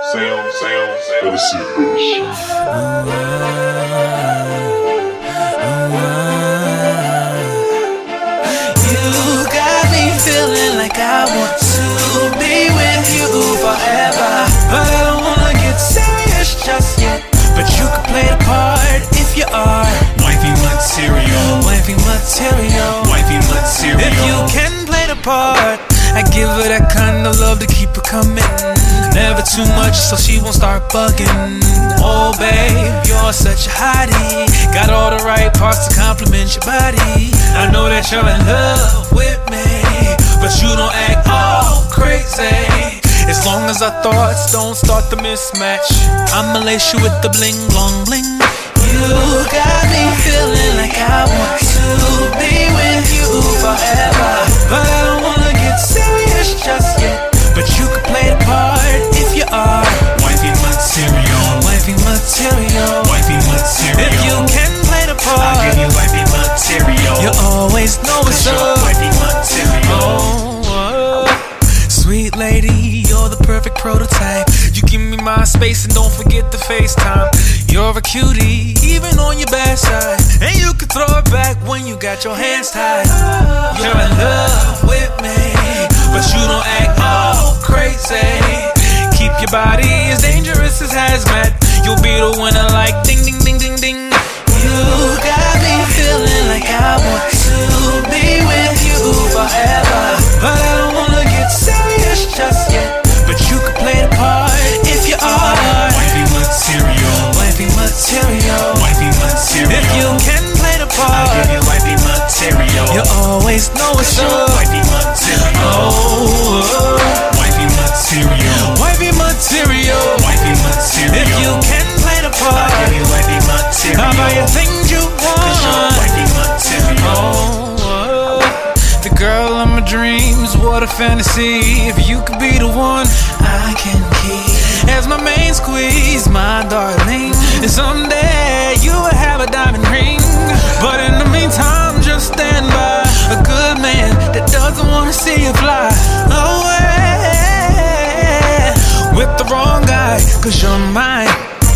of the city. You got me feeling like I want to be with you forever, but I don't wanna get serious just yet. But you can play the part if you are wifey material, wifey material, wifey material. If you can play the part, I give her that kind of love to keep her coming. Never too much so she won't start bugging. Oh babe, you're such a hottie. Got all the right parts to compliment your body. I know that you're in love with me, but you don't act all crazy. As long as our thoughts don't start to mismatch, I'ma lace you with the bling blong bling. You got me feeling like I want to be with you forever, but I don't wanna get serious just yet. But you can play the part if you are wifey material, wifey material, wifey material. If you can play the part, I'll give you wifey material. You always know it's up. Wifey material. Sweet lady, you're the perfect prototype. You give me my space and don't forget the FaceTime. You're a cutie, even on your bad side, and you can throw it back when you got your hands tied. You're in love with me, but you don't act all crazy. Keep your body as dangerous as hazmat. You'll be the winner like ding ding ding ding ding. You got me feeling like I want to be with you forever, but I don't wanna get serious just yet. But you can play the part if you are wifey material, wifey material, wifey material. If you can play the part, I'll give you wifey material. You always know it's up. Wifey material, wifey material, wifey material, wifey material. If you can play the part, I'll give you wifey material. I'll buy you things you want. Wifey material. The girl of my dreams, what a fantasy. If you could be the one I can keep as my main squeeze, my darling. And someday you will have a diamond ring. But in the meantime, just stand by a good man that doesn't wanna see you fly away with the wrong guy, 'cause you're mine.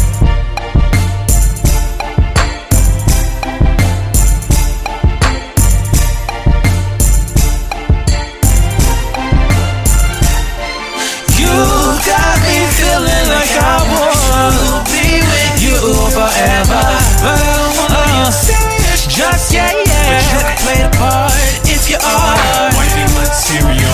Forever, but I don't wanna get serious just yet. But you can play the part if you are wifey material,